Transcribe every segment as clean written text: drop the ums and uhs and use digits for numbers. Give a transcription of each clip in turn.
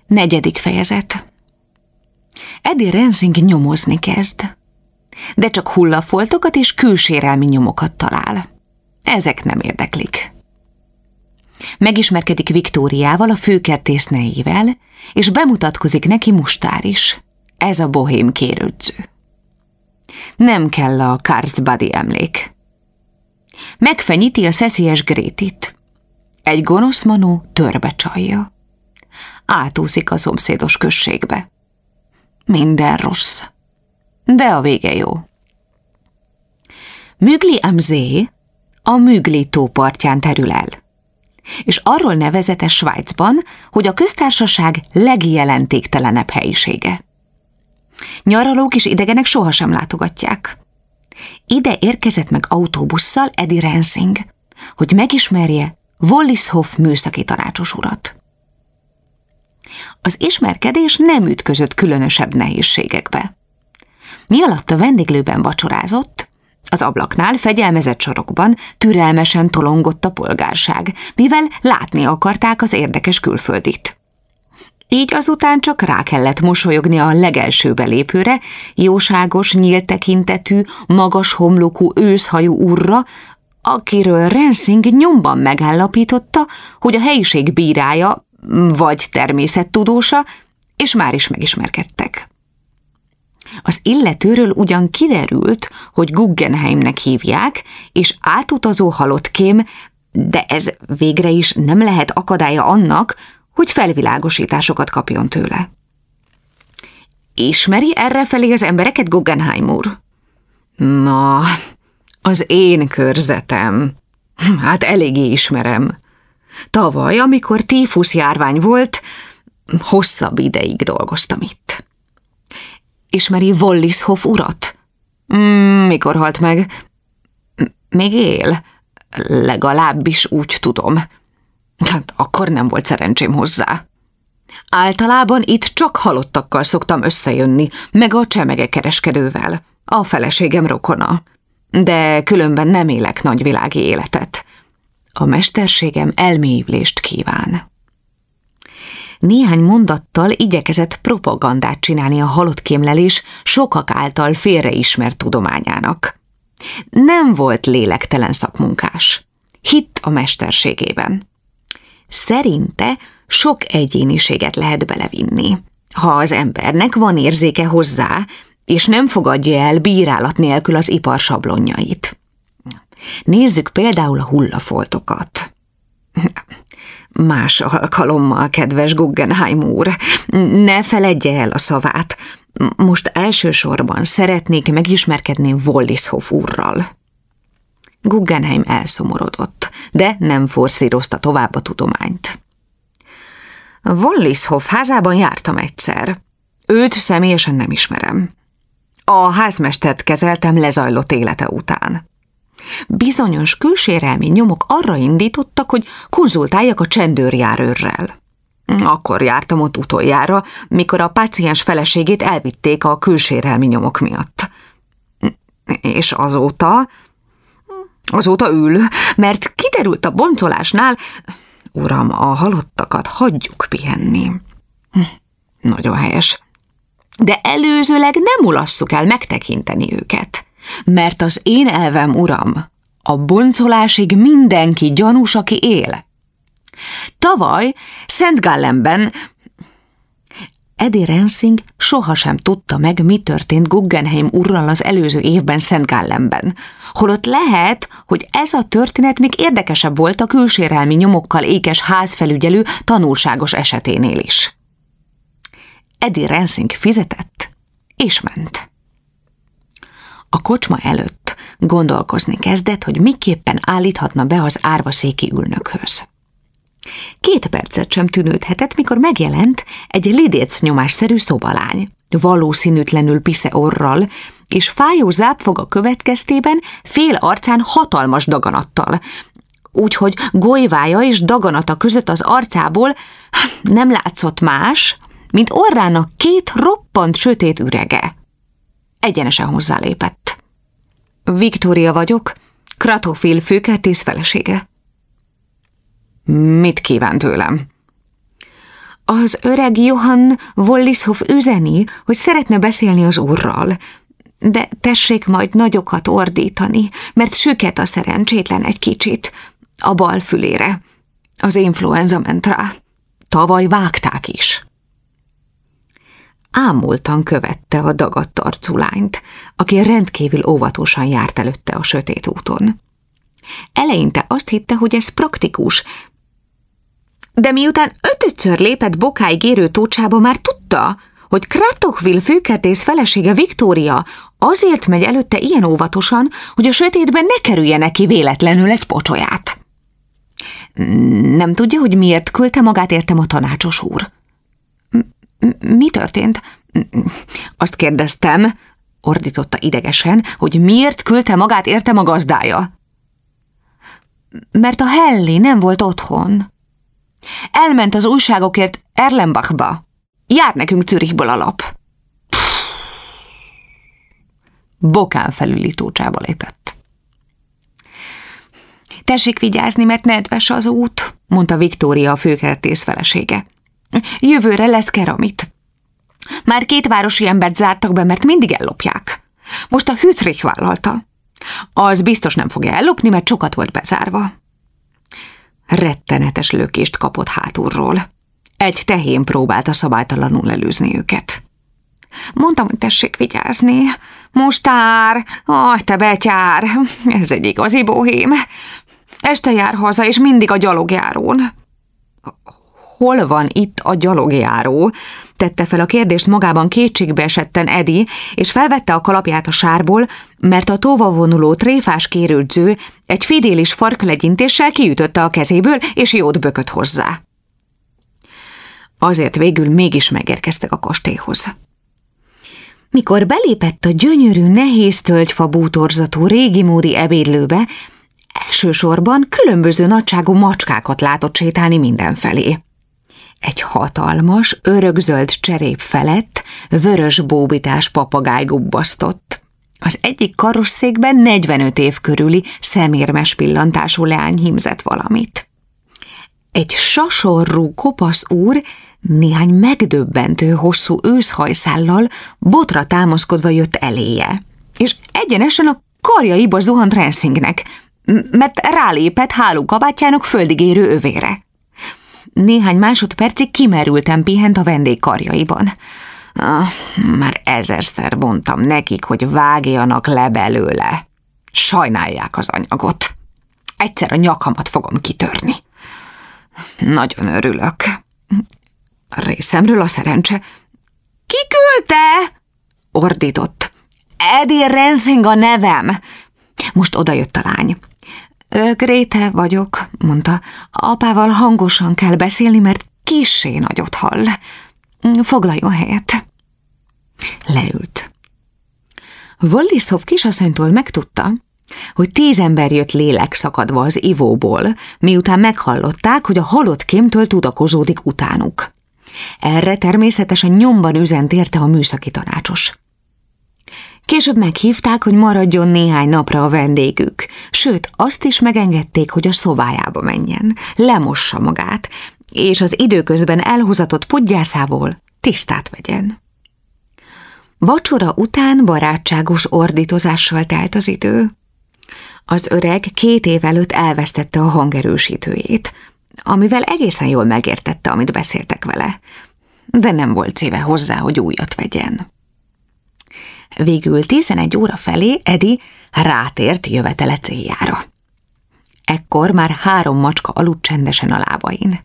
4. fejezet. Eddie Rensing nyomozni kezd, de csak hullafoltokat és külsérelmi nyomokat talál. Ezek nem érdeklik. Megismerkedik Viktóriával, a főkertésznejével, és bemutatkozik neki Mustár is. Ez a bohém kérődző. Nem kell a Carlsbadi emlék. Megfenyíti a szeszélyes Grétit. Egy gonosz manó törbe csalja. Átúszik a szomszédos községbe. Minden rossz, de a vége jó. Mügli am See a Mügli tó partján terül el, és arról nevezetes Svájcban, hogy a köztársaság legjelentéktelenebb helyisége. Nyaralók és idegenek sohasem látogatják. Ide érkezett meg autóbusszal Eddie Rensing, hogy megismerje Wollishoff műszaki tanácsos urat. Az ismerkedés nem ütközött különösebb nehézségekbe. Mi alatt a vendéglőben vacsorázott, az ablaknál fegyelmezett sorokban türelmesen tolongott a polgárság, mivel látni akarták az érdekes külföldit. Így azután csak rá kellett mosolyogni a legelső belépőre, jóságos, nyílt tekintetű, magas homlokú őszhajú úrra, akiről Rensing nyomban megállapította, hogy a helyiség bírája vagy természettudósa, és már is megismerkedtek. Az illetőről ugyan kiderült, hogy Guggenheimnek hívják, és átutazó halottkém, de ez végre is nem lehet akadálya annak, hogy felvilágosításokat kapjon tőle. Ismeri errefelé az embereket, Guggenheim úr? Na, az én körzetem. Hát eléggé ismerem. Tavaly, amikor tífuszjárvány volt, hosszabb ideig dolgoztam itt. Ismeri Wollishoff urat? Mikor halt meg? Még él. Legalábbis úgy tudom. Hát akkor nem volt szerencsém hozzá. Általában itt csak halottakkal szoktam összejönni, meg a csemegekereskedővel, a feleségem rokona. De különben nem élek nagyvilági életet. A mesterségem elmélyülést kíván. Néhány mondattal igyekezett propagandát csinálni a halottkémlelés sokak által félreismert tudományának. Nem volt lélektelen szakmunkás. Hitt a mesterségében. Szerinte sok egyéniséget lehet belevinni, ha az embernek van érzéke hozzá, és nem fogadja el bírálat nélkül az ipar sablonjait. Nézzük például a hullafoltokat. Más alkalommal, kedves Guggenheim úr, ne feledje el a szavát. Most elsősorban szeretnék megismerkedni Wollishoff úrral. Guggenheim elszomorodott, de nem forszírozta tovább a tudományt. Wollishoff házában jártam egyszer. Őt személyesen nem ismerem. A házmestert kezeltem lezajlott élete után. Bizonyos külsérelmi nyomok arra indítottak, hogy konzultáljak a csendőrjárőrrel. Akkor jártam ott utoljára, mikor a páciens feleségét elvitték a külsérelmi nyomok miatt. És azóta ül, mert kiderült a boncolásnál, uram, a halottakat hagyjuk pihenni. Nagyon helyes. De előzőleg nem ulasszuk el megtekinteni őket, mert az én elvem, uram, a boncolásig mindenki gyanús, aki él. Tavaly Szent Gallenben Eddie Rensing sohasem tudta meg, mi történt Guggenheim urral az előző évben Szent Gallenben, holott lehet, hogy ez a történet még érdekesebb volt a külsérelmi nyomokkal ékes házfelügyelő tanulságos eseténél is. Eddie Rensing fizetett, és ment. A kocsma előtt gondolkozni kezdett, hogy miképpen állíthatna be az árvaszéki ülnökhöz. 2 percet sem tűnődhetett, mikor megjelent egy lidéc nyomásszerű szobalány, valószínűtlenül pisze orral, és fájó zápfoga következtében fél arcán hatalmas daganattal, úgyhogy golyvája és daganata között az arcából nem látszott más, mint orrának 2 roppant sötét ürege. Egyenesen hozzálépett. Viktória vagyok, Kratochvil főkertész felesége. Mit kíván tőlem? Az öreg Johann Wollishoff üzeni, hogy szeretne beszélni az úrral, de tessék majd nagyokat ordítani, mert süket a szerencsétlen egy kicsit. A bal fülére. Az influenza ment rá. Tavaly vágták is. Ámultan követte a dagadt arcú lányt, aki rendkívül óvatosan járt előtte a sötét úton. Eleinte azt hitte, hogy ez praktikus, de miután 5-ször lépett bokáig érő tócsába, már tudta, hogy Kratochvil főkertész felesége Viktória azért megy előtte ilyen óvatosan, hogy a sötétben ne kerülje neki véletlenül egy pocsolyát. Nem tudja, hogy miért küldte magát értem a tanácsos úr? Mi történt? Azt kérdeztem, ordította idegesen, hogy miért küldte magát értem a gazdája. Mert a Helli nem volt otthon. Elment az újságokért Erlenbachba. Jár nekünk Zürichből a lap. Bokán felüli tócsába lépett. Tessék vigyázni, mert nedves az út, mondta Viktória, a főkertész felesége. Jövőre lesz keramit. Már 2 városi embert zártak be, mert mindig ellopják. Most a Hütrich vállalta. Az biztos nem fogja ellopni, mert sokat volt bezárva. Rettenetes lökést kapott hátulról. Egy tehén próbálta szabálytalanul elűzni őket. Mondtam, hogy tessék vigyázni. Mustár, te betyár, ez egy igazi bohém. Este jár haza, és mindig a gyalogjárón. Hol van itt a gyalogjáró? Tette fel a kérdést magában kétségbe esetten Edi, és felvette a kalapját a sárból, mert a tóvavonuló tréfás kérődző egy fidélis farklegyintéssel kiütötte a kezéből, és jót bökött hozzá. Azért végül mégis megérkeztek a kastélyhoz. Mikor belépett a gyönyörű, nehéz tölgyfa bútorzatú régimódi ebédlőbe, elsősorban különböző nagyságú macskákat látott sétálni mindenfelé. Egy hatalmas, örökzöld cserép felett vörös bóbitás papagáj gubbasztott. Az egyik karosszékben 45 év körüli szemérmes pillantású leány hímzett valamit. Egy sasorrú kopasz úr néhány megdöbbentő hosszú őszhajszállal botra támaszkodva jött eléje, és egyenesen a karjaiba zuhant Rensingnek, mert rálépett hálókabátjának földig érő övére. Néhány másodpercig kimerülten pihent a vendég karjaiban. Már 1000-szer mondtam nekik, hogy vágjanak le belőle. Sajnálják az anyagot. Egyszer a nyakamat fogom kitörni. Nagyon örülök. A részemről a szerencse. Ki küldte? Ordított. Eddie Rensing a nevem. Most odajött a lány. Gréte vagyok, mondta. Apával hangosan kell beszélni, mert kissé nagyot hall. Foglaljon helyet. Leült. Wollishoff kisasszonytól megtudta, hogy 10 ember jött lélek szakadva az ivóból, miután meghallották, hogy a halott kémtől tudakozódik utánuk. Erre természetesen nyomban üzent érte a műszaki tanácsos. Később meghívták, hogy maradjon néhány napra a vendégük, sőt, azt is megengedték, hogy a szobájába menjen, lemossa magát, és az időközben elhozatott podgyászából tisztát vegyen. Vacsora után barátságos ordítozással telt az idő. Az öreg 2 év előtt elvesztette a hangerősítőjét, amivel egészen jól megértette, amit beszéltek vele, de nem volt szíve hozzá, hogy újat vegyen. Végül 11 óra felé Eddie rátért jövetele céljára. Ekkor már 3 macska aludt csendesen a lábain.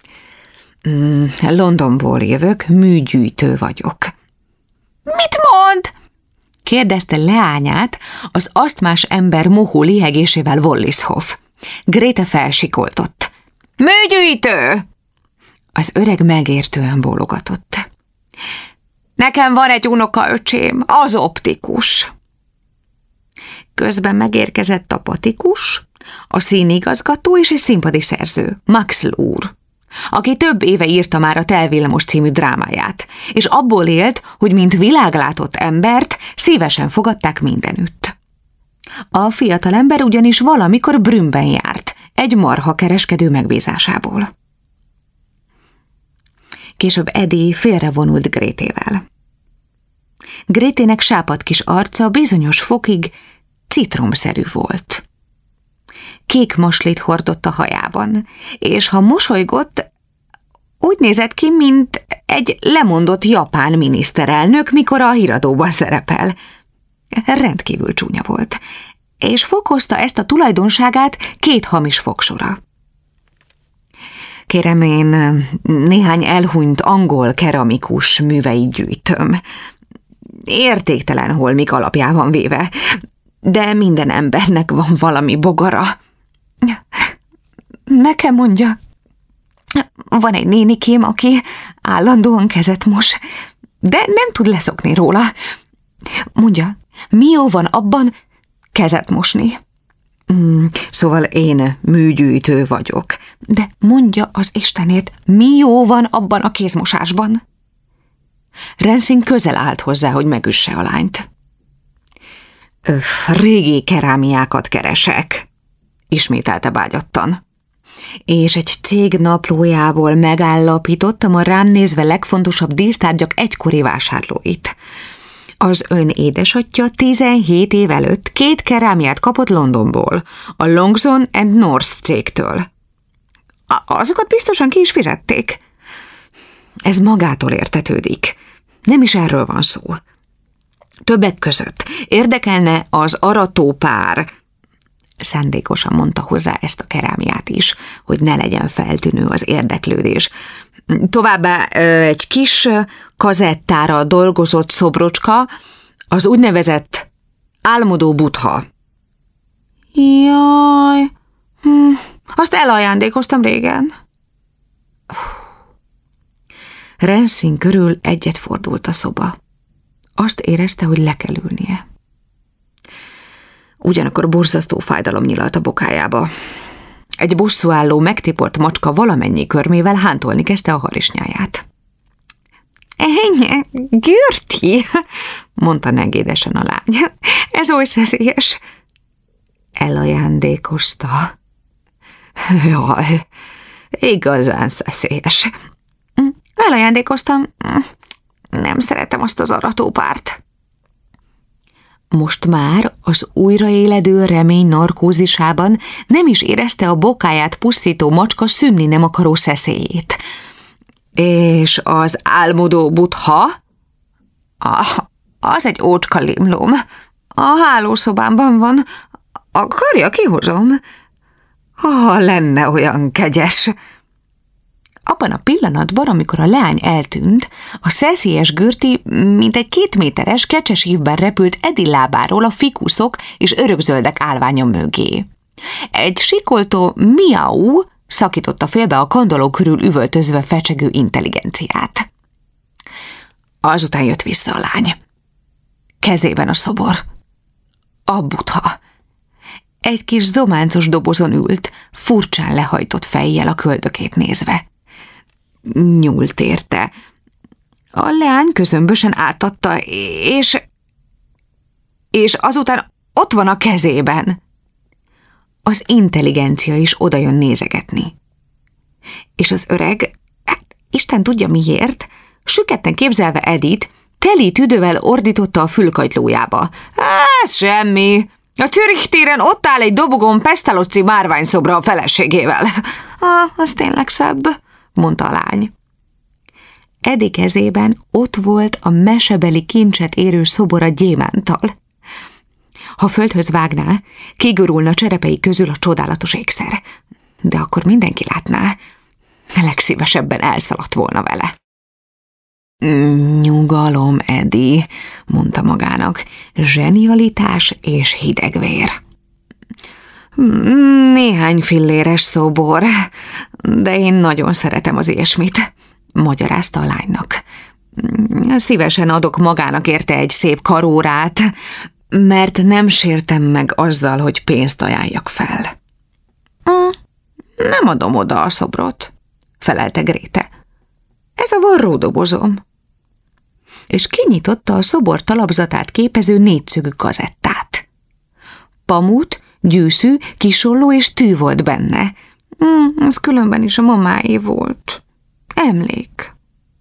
Londonból jövök, műgyűjtő vagyok. Mit mond? Kérdezte leányát az asztmás ember mohó lihegésével Wollishoff. Gréte felsikoltott. Műgyűjtő! Az öreg megértően bólogatott. Nekem van egy unokaöcsém, az optikus. Közben megérkezett a patikus, a színigazgató és egy színpadi szerző, Maxl úr, aki több éve írta már a Telvillamos című drámáját, és abból élt, hogy mint világlátott embert szívesen fogadták mindenütt. A fiatalember ugyanis valamikor Brünnben járt, egy marha kereskedő megbízásából. Később Eddie félrevonult Grétével. Grétének sápadt kis arca bizonyos fokig citromszerű volt. Kék maslit hordott a hajában, és ha mosolygott, úgy nézett ki, mint egy lemondott japán miniszterelnök, mikor a híradóban szerepel. Rendkívül csúnya volt, és fokozta ezt a tulajdonságát 2 hamis fogsora. Kérem, én néhány elhunyt angol keramikus műveit gyűjtöm. Értéktelen holmik alapjában véve, de minden embernek van valami bogara. Nekem mondja, van egy nénikém, aki állandóan kezet mos, de nem tud leszokni róla. Mondja, mi jó van abban kezet mosni? Szóval én műgyűjtő vagyok. De mondja az Istenért, mi jó van abban a kézmosásban? Rensing közel állt hozzá, hogy megüsse a lányt. Régi kerámiákat keresek, ismételte vágyattan. És egy cég naplójából megállapítottam a rám nézve legfontosabb dísztárgyak egykori vásárlóit. Az ön édesatja 17 év előtt 2 kerámiát kapott Londonból, a Longson and North cégtől. Azokat biztosan ki is fizették. Ez magától értetődik. Nem is erről van szó. Többek között érdekelne az aratópár. Szándékosan mondta hozzá ezt a kerámiát is, hogy ne legyen feltűnő az érdeklődés. Továbbá egy kis kazettára dolgozott szobrocska, az úgynevezett álmodó Buddha. Jaj, azt elajándékoztam régen. Rensing körül egyet fordult a szoba. Azt érezte, hogy le kell ülnie. Ugyanakkor borzasztó fájdalom nyilalt a bokájába. Egy bosszúálló, megtiport macska valamennyi körmével hántolni kezdte a harisnyáját. Ennyi, Gürti, mondta negédesen a lány. Ez oly szeszélyes. Elajándékozta. Jaj, igazán szeszélyes. Elajándékoztam. Nem szeretem azt az aratópárt. Most már az újraéledő remény narkózisában nem is érezte a bokáját pusztító macska szűnni nem akaró szeszélyét. És az álmodó Buddha? Az egy ócska limlom. A hálószobámban van. Akarja, kihozom? Lenne olyan kegyes. Abban a pillanatban, amikor a leány eltűnt, a szeszélyes Gürti mint egy 2 méteres kecses ívben repült Eddie lábáról a fikuszok és örökzöldek állványa mögé. Egy sikoltó miau szakította félbe a kandalló körül üvöltözve fecsegő intelligenciát. Azután jött vissza a lány. Kezében a szobor. A Buddha. Egy kis zománcos dobozon ült, furcsán lehajtott fejjel a köldökét nézve. Nyúlt érte. A leány közömbösen átadta, és azután ott van a kezében. Az intelligencia is odajön nézegetni. És az öreg, Isten tudja miért, süketten képzelve Edit, teli tüdővel ordította a fülkagylójába. Ez semmi. A Zürich téren ott áll egy dobogon Pestalozzi márványszobra a feleségével. Az tényleg szebb, mondta a lány. Eddie kezében ott volt a mesebeli kincset érő szobor a gyémántal. Ha földhöz vágná, kigurulna cserepei közül a csodálatos ékszer, de akkor mindenki látná, legszívesebben elszaladt volna vele. Nyugalom, Eddie, mondta magának, zsenialitás és hidegvér. Néhány filléres szobor, de én nagyon szeretem az ilyesmit, magyarázta a lánynak. Szívesen adok magának érte egy szép karórát, mert nem sértem meg azzal, hogy pénzt ajánljak fel. Nem adom oda a szobrot, felelte Gréte. Ez a varródobozom. És kinyitotta a szobor talapzatát képező 4-szögű kazettát. Pamut, gyűszű, kisolló és tű volt benne. Ez különben is a mamáé volt. Emlék.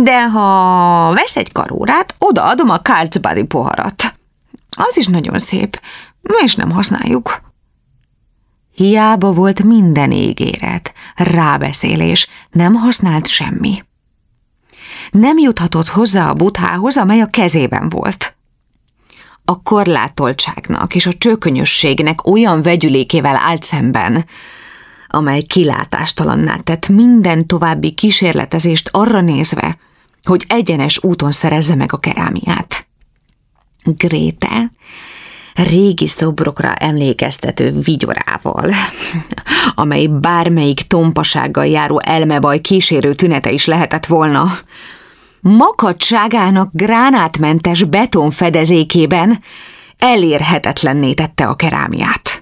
De ha vesz egy karórát, odaadom a Carlsbadi poharat. Az is nagyon szép, és nem használjuk. Hiába volt minden ígéret, rábeszélés, nem használt semmi. Nem juthatott hozzá a buthához, amely a kezében volt. A korlátoltságnak és a csökönyösségnek olyan vegyülékével állt szemben, amely kilátástalanná tett minden további kísérletezést arra nézve, hogy egyenes úton szerezze meg a kerámiát. Gréte régi szobrokra emlékeztető vigyorával, amely bármelyik tompasággal járó elmebaj kísérő tünete is lehetett volna, makadtságának gránátmentes betonfedezékében elérhetetlenné tette a kerámiát.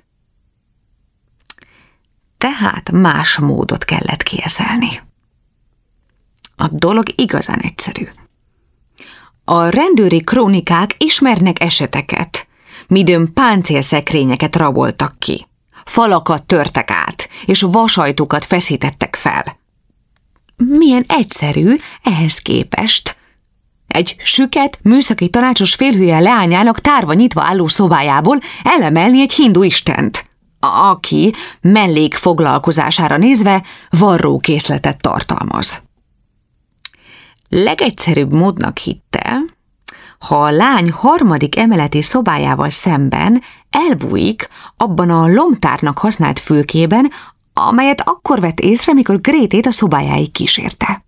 Tehát más módot kellett kieszelni. A dolog igazán egyszerű. A rendőri krónikák ismernek eseteket, midőn páncélszekrényeket raboltak ki, falakat törtek át, és vasajtókat feszítettek fel. Milyen egyszerű ehhez képest. Egy süket, műszaki tanácsos félhülye leányának tárva nyitva álló szobájából elemelni egy hindu istent, aki mellékfoglalkozására nézve varrókészletet tartalmaz. Legegyszerűbb módnak hitte, ha a lány harmadik emeleti szobájával szemben elbújik abban a lomtárnak használt fülkében, amelyet akkor vett észre, mikor Grétét a szobájáig kísérte.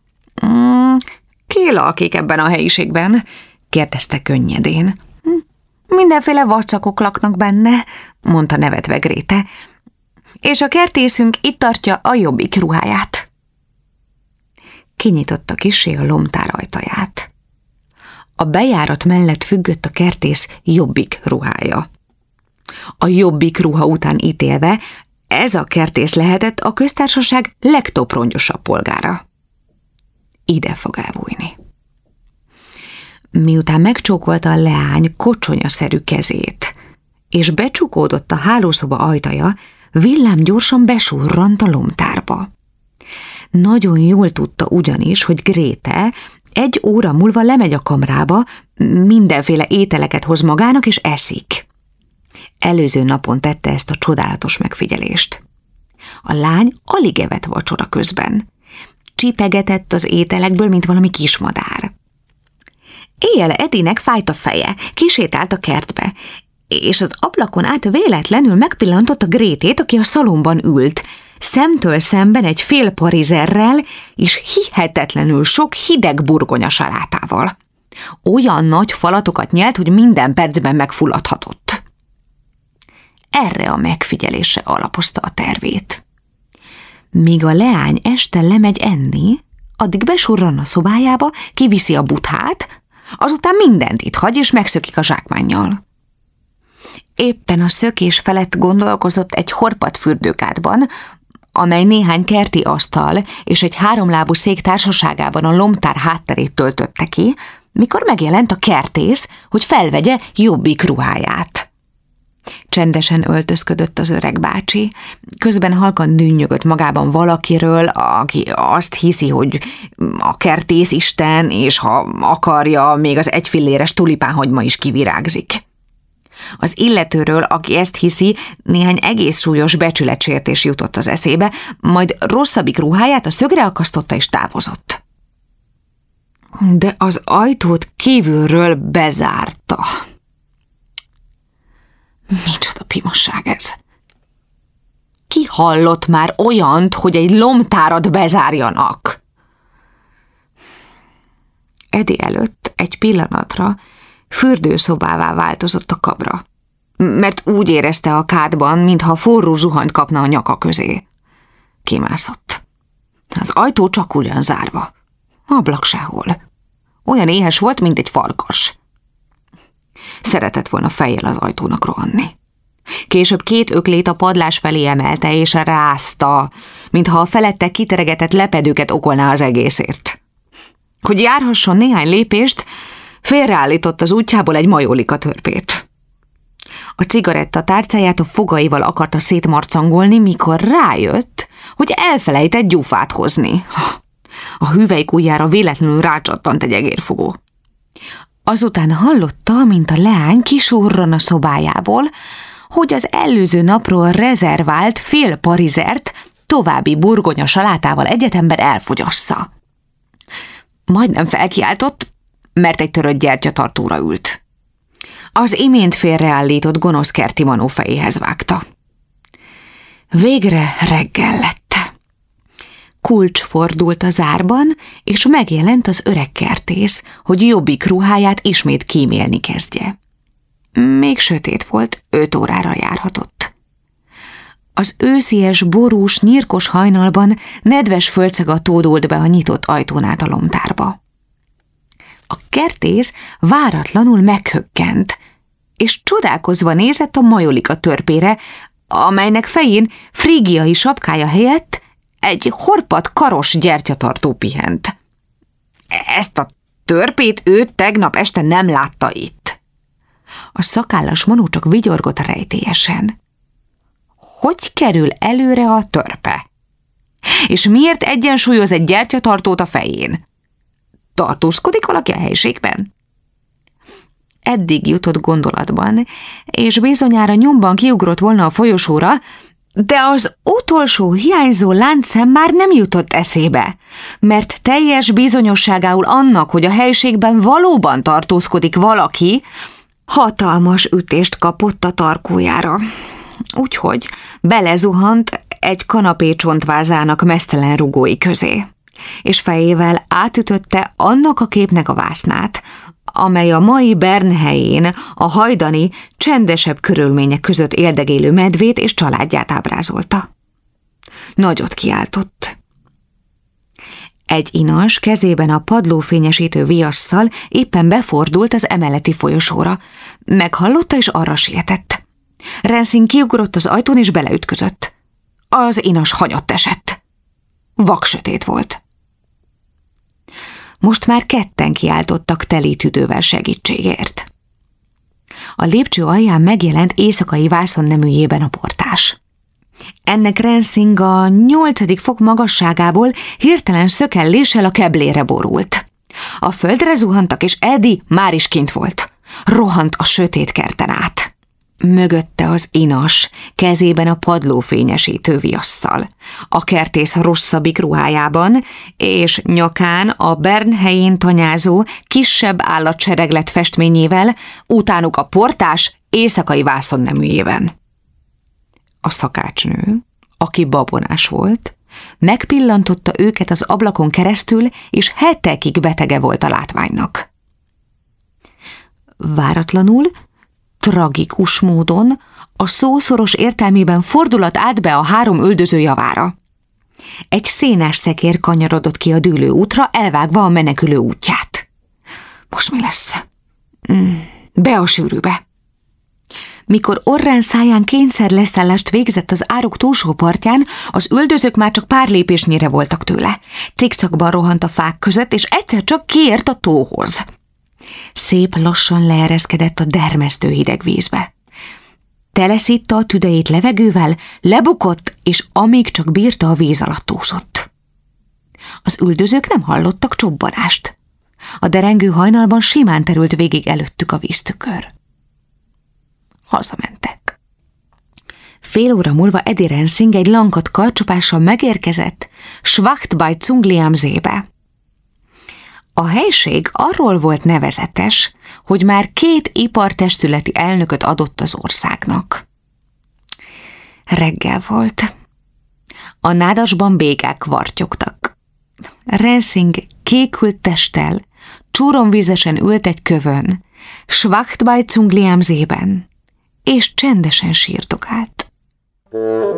Ki lakik ebben a helyiségben? Kérdezte könnyedén. Mindenféle vacakok laknak benne, mondta nevetve Gréte, és a kertészünk itt tartja a jobbik ruháját. Kinyitotta kissé a lomtár ajtaját. A bejárat mellett függött a kertész jobbik ruhája. A jobbik ruha után ítélve ez a kertész lehetett a köztársaság legtoprongyosabb polgára. Ide fog elbújni. Miután megcsókolta a leány kocsonyaszerű kezét, és becsukódott a hálószoba ajtaja, villámgyorsan besurrant a lomtárba. Nagyon jól tudta ugyanis, hogy Gréte 1 óra múlva lemegy a kamrába, mindenféle ételeket hoz magának és eszik. Előző napon tette ezt a csodálatos megfigyelést. A lány alig evett vacsora közben. Csipegetett az ételekből, mint valami kismadár. Éjjel Edinek fájt a feje, kisétált a kertbe, és az ablakon át véletlenül megpillantotta Grétét, aki a szalomban ült, szemtől szemben egy fél parizerrel és hihetetlenül sok hideg burgonya salátával. Olyan nagy falatokat nyelt, hogy minden percben megfulladhatott. Erre a megfigyelésre alapozta a tervét. Míg a leány este lemegy enni, addig besurran a szobájába, kiviszi a buthát, azután mindent itt hagy és megszökik a zsákmánnyal. Éppen a szökés felett gondolkozott egy horpadt fürdőkádban, amely néhány kerti asztal és egy 3 lábú szék társaságában a lomtár hátterét töltötte ki, mikor megjelent a kertész, hogy felvegye jobbik ruháját. Csendesen öltözködött az öreg bácsi, közben halkan dünnyögött magában valakiről, aki azt hiszi, hogy a kertész isten, és ha akarja, még az 1 filléres tulipánhagyma is kivirágzik. Az illetőről, aki ezt hiszi, néhány egész súlyos becsületsértés jutott az eszébe, majd rosszabbik ruháját a szögre akasztotta és távozott. De az ajtót kívülről bezárta. Micsoda pimasság ez! Ki hallott már olyant, hogy egy lomtárat bezárjanak? Edi előtt egy pillanatra fürdőszobává változott a kamra, mert úgy érezte a kádban, mintha forró zuhanyt kapna a nyaka közé. Kimászott. Az ajtó csak ugyan zárva. Ablak sehol. Olyan éhes volt, mint egy farkas. Szeretett volna fejjel az ajtónak rohanni. Később 2 öklét a padlás felé emelte és rázta, mintha a felette kiteregetett lepedőket okolná az egészért. Hogy járhasson néhány lépést, félreállított az útjából egy majolika törpét. A cigaretta tárcáját a fogaival akarta szétmarcangolni, mikor rájött, hogy elfelejtett gyufát hozni. a hüvelykujjára véletlenül rácsattant egy egérfogó. Azután hallotta, mint a leány kisurran a szobájából, hogy az előző napról rezervált fél parizert további burgonya salátával egyetemben elfogyassza. Majdnem felkiáltott, mert egy törött gyertyatartóra ült. Az imént félreállított gonosz kerti manó fejéhez vágta. Végre reggel lett. Kulcs fordult az árban, és megjelent az öreg kertész, hogy jobbik ruháját ismét kímélni kezdje. Még sötét volt, 5 órára járhatott. Az őszies, borús, nyírkos hajnalban nedves földszag tódult be a nyitott ajtón át a lomtárba. A kertész váratlanul meghökkent, és csodálkozva nézett a majolika törpére, amelynek fején frígiai sapkája helyett egy horpadt karos gyertyatartó pihent. Ezt a törpét ő tegnap este nem látta itt. A szakállas manó csak vigyorgott rejtélyesen. Hogy kerül előre a törpe? És miért egyensúlyoz egy gyertyatartót a fején? Tartózkodik valaki a helyiségben? Eddig jutott gondolatban, és bizonyára nyomban kiugrott volna a folyosóra, de az utolsó hiányzó láncszem már nem jutott eszébe, mert teljes bizonyosságául annak, hogy a helyiségben valóban tartózkodik valaki, hatalmas ütést kapott a tarkójára. Úgyhogy belezuhant egy kanapé csontvázának meztelen rugói közé, és fejével átütötte annak a képnek a vásznát, amely a mai Bern helyén a hajdani, csendesebb körülmények között éldegélő medvét és családját ábrázolta. Nagyot kiáltott. Egy inas kezében a padlófényesítő viasszal éppen befordult az emeleti folyosóra. Meghallotta és arra sietett. Rensing kiugrott az ajtón és beleütközött. Az inas hanyatt esett. Vaksötét volt. Most már ketten kiáltottak teli tüdővel segítségért. A lépcső alján megjelent éjszakai vászonneműjében a portás. Ennek Rensing a 8. fok magasságából hirtelen szökelléssel a keblére borult. A földre zuhantak, és Eddie már is kint volt. Rohant a sötét kerten át. Mögötte az inas, kezében a padlófényesítő viasszal, a kertész rosszabbik ruhájában, és nyakán a Bern helyén tanyázó, kisebb állatsereglet festményével, utánuk a portás éjszakai vászonneműjében. A szakácsnő, aki babonás volt, megpillantotta őket az ablakon keresztül, és hetekig betege volt a látványnak. Váratlanul, tragikus módon a szó szoros értelmében fordulat állt be a 3 üldöző javára. Egy szénás szekér kanyarodott ki a dűlő útra, elvágva a menekülő útját. Most mi lesz? Be a sűrűbe. Mikor orrán száján kényszerleszállást végzett az árok túlsó partján, az üldözők már csak pár lépésnyire voltak tőle. Cikcakban rohant a fák között, és egyszer csak kiért a tóhoz. Szép lassan leereszkedett a dermesztő hideg vízbe. Teleszítta a tüdejét levegővel, lebukott, és amíg csak bírta, a víz alatt úszott. Az üldözők nem hallottak csobbanást. A derengő hajnalban simán terült végig előttük a víztükör. Hazamentek. Fél óra múlva Eddie Rensing egy lankat karcsapással megérkezett Schwacht bei Zungliamseebe. A helység arról volt nevezetes, hogy már 2 ipartestületi elnököt adott az országnak. Reggel volt. A nádasban békák vartyogtak. Rensing kékült testtel, csúromvízesen ült egy kövön, Schwacht bei Zungliamseben, és csendesen sírdogált.